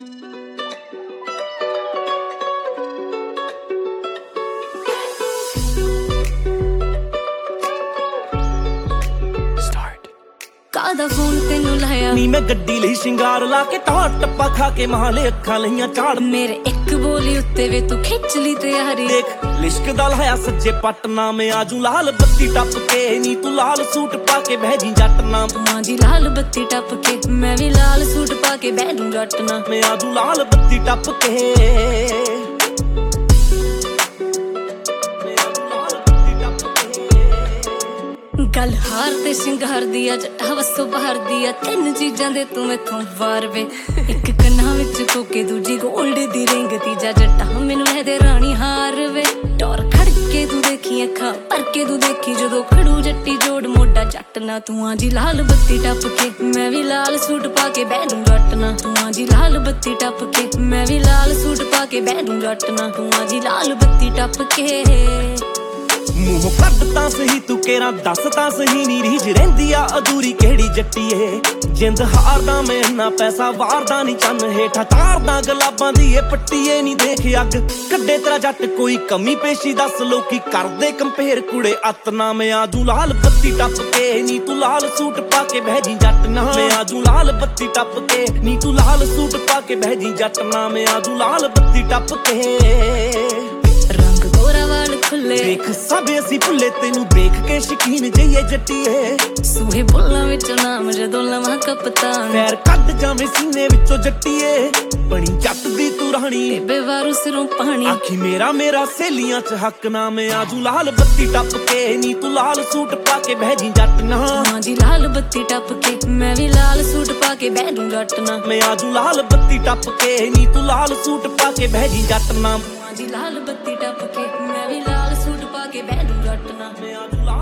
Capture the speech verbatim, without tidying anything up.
ਕਾਹਦਾ ਫੋਨ ਤੈਨੂੰ ਲਾਇਆ ਨੀ ਮੈਂ ਗੱਡੀ ਲਈ ਸ਼ਿੰਗਾਰ ਲਾ ਕੇ ਟੌਰ ਟੱਪਾ ਖਾ ਕੇ ਮਹਾਲੇ ਅੱਖਾਂ ਲਈਆਂ ਝਾੜ ਮੇਰੇ ਇੱਕ ਬੋਲੀ ਉੱਤੇ ਵੇ ਤੂੰ ਖਿੱਚ ਲਈ ਤਿਆਰੀ ਦੇਖ ਲਿਸ਼ਕ ਦਾ ਲਾਇਆ ਸੱਜੇ ਪੱਟ ਨਾ ਮੈਂ ਆਜੂ ਲਾਲ ਬੱਤੀ ਟੱਪ ਕੇ ਨੀ ਤੂੰ ਲਾਲ ਸੂਟ ਪਾ ਕੇ ਬਹਿ ਜੀ ਜੱਟ ਨਾ ਮਾਂ ਜੀ ਲਾਲ ਬੱਤੀ ਟੱਪ ਕੇ ਮੈਂ ਵੀ ਲਾਲ ਸੂਟ ਪਾ ਕੇ ਬਹਿ ਜੂ ਜੱਟ ਨਾ ਮੈਂ ਆਜੂ ਲਾਲ ਬੱਤੀ ਟੱਪ ਕੇ ਗੱਲ ਹਾਰ ਤੇ ਸ਼ਿੰਗਾਰ ਦੀ ਆ ਜੱਟਾ ਵਸੋਂ ਬਾਹਰ ਦੀ ਆ ਤਿੰਨ ਚੀਜ਼ਾਂ ਦੇ ਤੂੰ ਮੈਥੋਂ ਵਾਰ ਵੇ ਇੱਕ ਕੰਨਾਂ ਵਿੱਚ ਕੋਕੇ ਦੂਜੀ ਗੋਲਡ ਦੀ ਰਿੰਗ ਤੀਜਾ ਜੱਟਾ ਮੈਨੂੰ ਲੈ ਦੇ ਰਾਣੀ ਹਾਰ ਵੇ ਟੌਰ ਖੜ ਕੇ ਤੂੰ ਦੇਖੀ ਅੱਖਾਂ ਭਰ ਕੇ ਤੂੰ ਦੇਖੀ ਜਦੋਂ ਖੜੂ ਜੱਟੀ ਜੋੜ ਮੋਢਾ ਜੱਟ ਨਾ ਤੂੰ ਆ ਜੀ ਲਾਲ ਬੱਤੀ ਟੱਪ ਕੇ ਮੈਂ ਵੀ ਲਾਲ ਸੂਟ ਪਾ ਕੇ ਬਹਿ ਜੂ ਜੱਟ ਨਾ ਤੂੰ ਆ ਜੀ ਲਾਲ ਬੱਤੀ ਟੱਪ ਕੇ ਮੈਂ ਵੀ ਲਾਲ ਸੂਟ ਪਾ ਕੇ ਬਹਿ ਜੂ ਜੱਟ ਨਾ ਤੂੰ ਆ ਜੀ ਲਾਲ ਬੱਤੀ ਟੱਪ ਕੇ ਮੂੰਹ ਕੱਢ ਤਾਂ ਸਹੀ ਤੂੰ ਕੇਰਾ ਦੱਸ ਤਾਂ ਸਹੀ ਨੀ ਰੀਝ ਰਹਿੰਦੀ ਆ ਅਧੂਰੀ ਕਿਹੜੀ ਜੱਟੀਏ ਜਿੰਦ ਹਾਰਦਾ ਮੈਂ ਇੰਨਾ ਪੈਸਾ ਵਾਰਦਾ ਨੀ ਚੰਨ ਹੇਠਾਂ ਤਾਰਦਾ ਗੁਲਾਬਾਂ ਦੀ ਇਹ ਪੱਟੀਏ ਨੀ ਦੇਖ ਅੱਗ ਕੱਢੇ ਤੇਰਾ ਜੱਟ ਕੋਈ ਕਮੀ ਪੇਸ਼ੀ ਦੱਸ ਲੋਕੀ ਕਰਦੇ ਕੰਪੇਅਰ ਕੁੜੇ ਅੱਤ ਨਾ ਮੈਂ ਆਜੂ ਲਾਲ ਬੱਤੀ ਟੱਪ ਕੇ ਨੀ ਤੂੰ ਲਾਲ ਸੂਟ ਪਾ ਕੇ ਬਹਿ ਜੀ ਜੱਟ ਨਾ ਮੈਂ ਆਜੂ ਲਾਲ ਬੱਤੀ ਟੱਪ ਕੇ ਨੀ ਤੂੰ ਲਾਲ ਸੂਟ ਪਾ ਕੇ ਬਹਿ ਜੀ ਜੱਟ ਨਾ ਮੈਂ ਆਜੂ ਲਾਲ ਬੱਤੀ ਟੱਪ ਕੇ ਰੰਗ ਗੋਰਾ ਵਾਲ ਖੁੱਲੇ ਦੇਖ ਸਭ ਅਸੀਂ ਭੁੱਲੇ ਤੈਨੂੰ ਦੇਖ ਕੇ ਸ਼ਕੀਨ ਜਈਏ ਜੱਟੀਏ ਸੂਹੇ ਬੁੱਲਾਂ ਵਿੱਚ ਨਾਮ ਜਦੋਂ ਲਵਾਂ ਕਪਤਾਨ ਪੈਰ ਕੱਢ ਜਾਵੇਂ ਸੀਨੇ ਵਿੱਚੋਂ ਜੱਟੀਏ ਬਣੀ ਜੱਟ ਦੀ ਤੂੰ ਰਾਣੀ ਬੇਬੇ ਵਾਰੂ ਸਿਰੋਂ ਪਾਣੀ ਆਖੀ ਮੇਰਾ ਮੇਰਾ ਸਹੇਲੀਆਂ ਚ ਹੱਕ ਨਾ ਮੈਂ ਆਜੂ ਲਾਲ ਬੱਤੀ ਟੱਪ ਕੇ ਨੀ ਤੂੰ ਲਾਲ ਸੂਟ ਪਾ ਕੇ ਬਹਿ ਜੀ ਜੱਟ ਨਾ ਮਾਂ ਜੀ ਲਾਲ ਬੱਤੀ ਟੱਪ ਕੇ ਮੈਂ ਵੀ ਲਾਲ ਸੂਟ ਪਾ ਕੇ ਬਹਿ ਜੂ ਜੱਟ ਨਾ ਮੈਂ ਆਜੂ ਲਾਲ ਬੱਤੀ ਟੱਪ ਕੇ ਨੀ ਤੂੰ ਲਾਲ ਸੂਟ ਪਾ ਕੇ ਬਹਿ ਜੀ ਜੱਟ ਨਾ ਮਾਂ ਜੀ ਲਾਲ ਬੱਤੀ ਟੱਪ ਕੇ ਮੈਂ ਵੀ ਲਾਲ ਸੂਟ ਪਾ ਕੇ ਬਹਿ ਜੂ ਜੱਟ ਨਾ ਮੈਂ ਆਜੂ ਲਾਲ